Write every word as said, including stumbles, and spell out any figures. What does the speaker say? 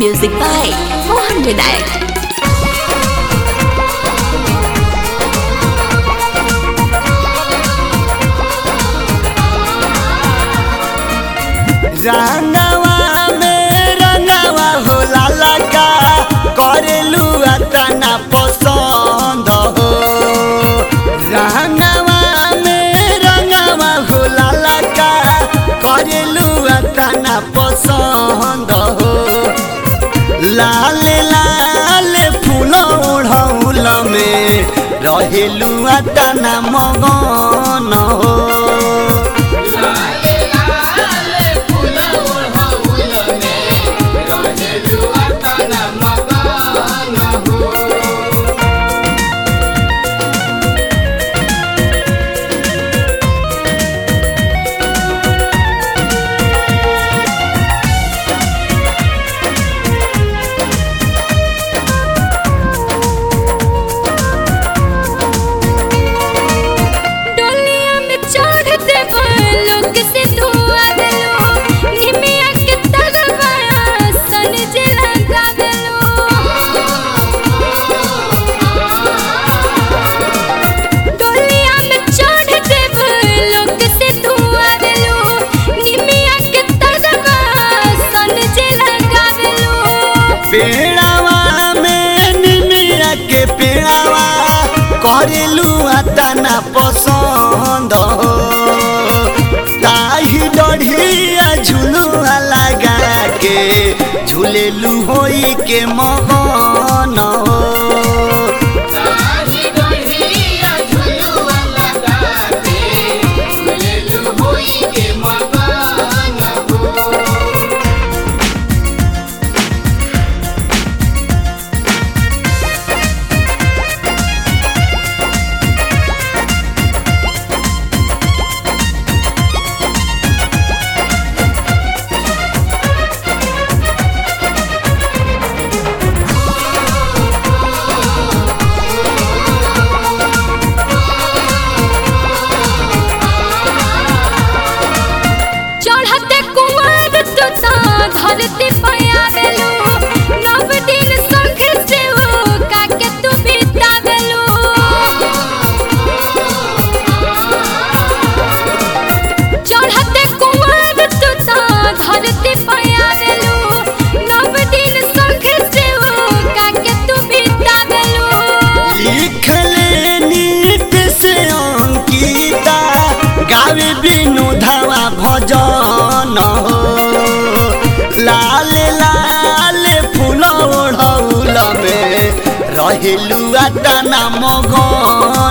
Music by Mohan Vinayak. रंगवा में रंगवा हो लाला का करेलू अतना पसंद हो। रंगवा में रंगवा हो लाला का करेलू अतना पसंद हो। लाल लाल फूल ओढ़ौल में रहेलू अतना मगन हो। पेड़ावा में निमिया के पेड़ावा करेलू अतना पसंद हो। ताही डढ़िया झुलुआ लगा के झूलेलू होई के मगन हो। गावे विनोदवा भजन हो। लाल लाल फूल ओढ़ौल में रहेलू अतना मगन